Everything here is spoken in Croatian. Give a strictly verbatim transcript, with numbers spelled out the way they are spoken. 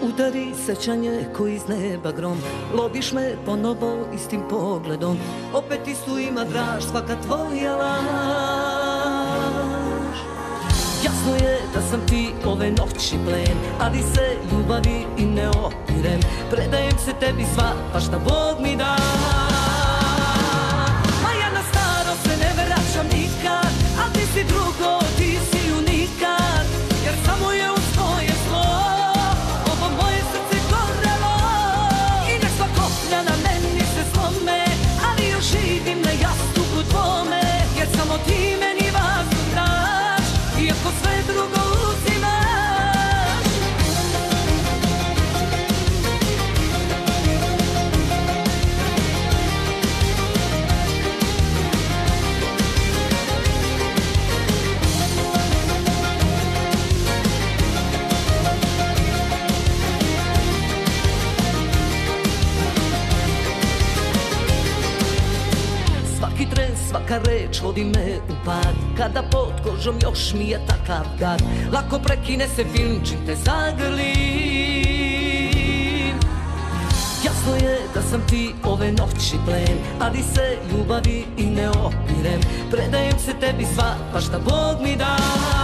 Udari sećanje ko iz neba grom, loviš me ponovo istim pogledom, opet istu ima draž svaka tvoja laž. Jasno je da sam ti ove noći plen, ali se ljubavi i ne opirem, predajem se tebi sva, pa šta Bog mi da. Ma ja na staro se ne vraćam nikad, a ti si drugo, ti si unikat, jer samo je uz tvoje zlo ovo moje srce gorelo. I nek sva koplja na meni se slome, ali još živim na jastuku tvome, jer samo ti meni vazduh daš, iako sve drugo uzimaš. Svaki tren, svaka reč vodi me u pad, kada pod kožom još mi je takav gad. Lako prekine se film čim te zagrlim. Jasno je da sam ti ove noći plen, ali se ljubavi i ne opirem, predajem se tebi sva, pa šta Bog mi da.